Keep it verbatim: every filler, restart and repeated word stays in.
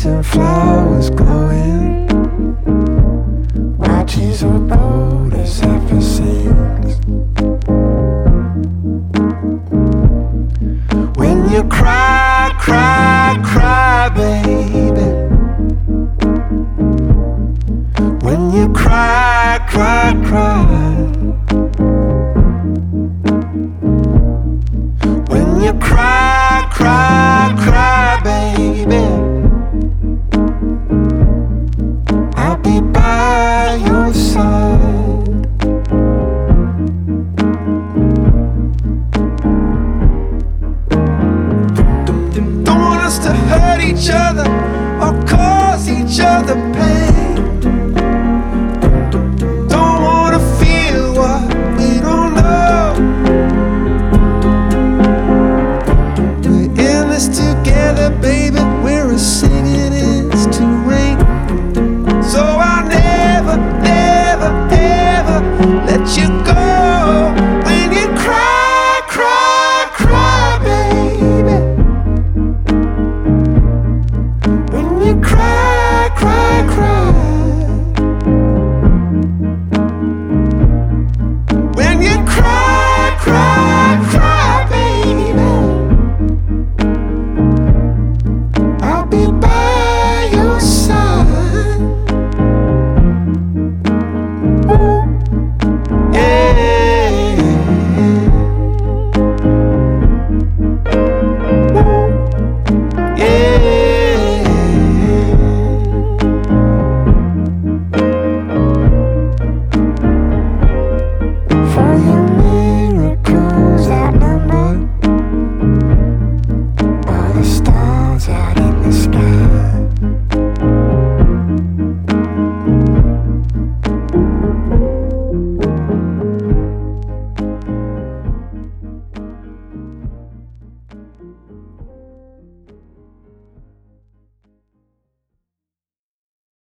trees and flowers glowing. Watches are bold as ever sings. When you cry, cry, cry, baby. When you cry, cry, cry. When you cry, cry, cry, baby, I'll be by your side. Don't want us to hurt each other or cause each other pain. Don't wanna feel what we don't know. We're in this together, baby. We're singing it's to rain. So I'll never, never, ever let you go. When you cry, cry, cry, baby. When you cry.